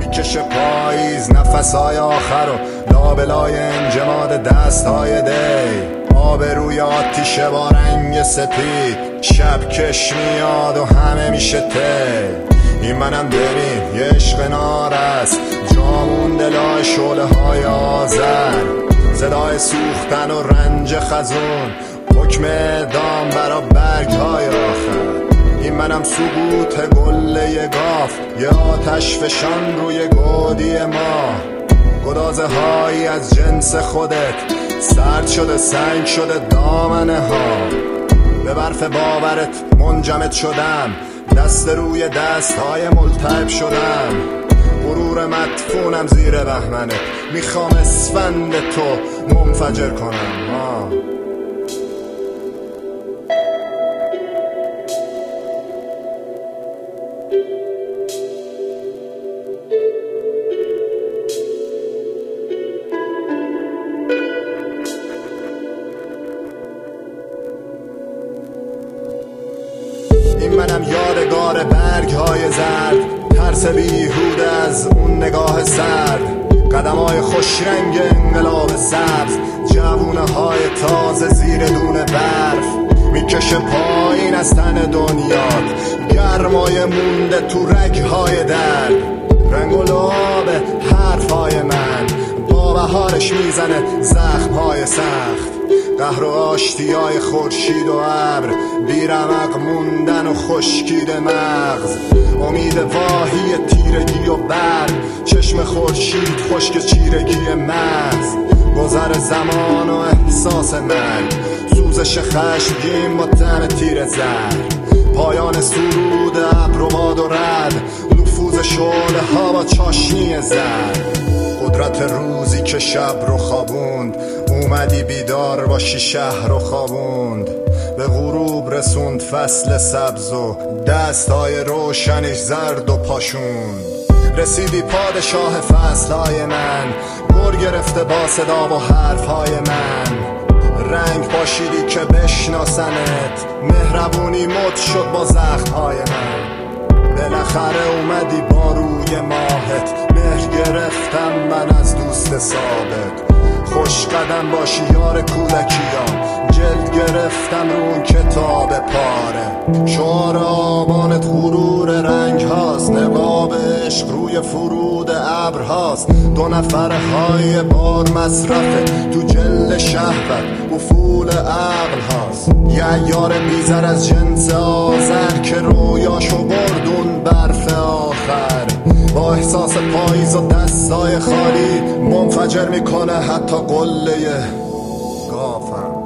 میکشه پاییز نفسهای آخر و لابلای انجماد دستهای دی. آب روی آتیشه با رنگ سپید، شب کش میاد و همه میشه تی. این منم بریم یه عشق نارست، جامون دلای شعله های آذر، صدای سوختن و رنج خزون، حکم اعدام برا برگ های آخر. این منم سقوط گله گاف، یه آتش فشان روی گودی ما، گدازه هایی از جنس خودت، سرد شده سنگ شده دامنه ها. به برف باورت منجمد شدم، دست روی دست های ملتهب شدم، غرور مدفونم زیر بهمنت، میخوام اسفند تو منفجر کنم. این منم یادگار برگ های زرد، ترس بیهوده از اون نگاه سرد، قدم های خوش رنگ انقلاب سبز، جوونه های تازه زیر دونه برف، میکشه پایین از تن دنیات، گرمای مونده تو رگ های درد، رنگ و لعاب حرف های من با بهارش میزنه زخم های سخت، قهر و آشتیای خورشید و ابر، بیرمق موندن و خشکید مغز، امید واهی تیرگی و برق، چشم خورشید خشک چیرگی مغز، گذر زمان و احساس مرگ، سوزش خشمگین با طعم تیر زرد، پایان سرود ابر و باد و رد، نفوذ شعله ها با چاشنی زرد، قدرت روزی که شب رو خوابوند، اومدی بیدار باشی شهر رو خوابوند، به غروب رسوند فصل سبز و دستهای روشنش زرد و پاشوند، رسیدی پادشاه فصلهای من، گر گرفته با صدا و حرفهای من، رنگ پاشیدی که بشناسنت، مهربونی مد شد با زخمهای من، بالاخره اومدی با روی ماهت، مهر گرفتم من از دوست ثابت، خوش قدم باشی یار کودکیام، جلد گرفتم رو اون کتاب پاره، شعار آبانت غرور رنگ هاست، نقاب عشق روی فرود ابر هاست، دو نفر های بار مصرفه تو جل شهوت افول عقل هاست، یه عیار میزر از جنس آذر که رویاشو بردون برف آخر، با احساس پاییز و دستای خالی منفجر میکنه حتی قله گافم.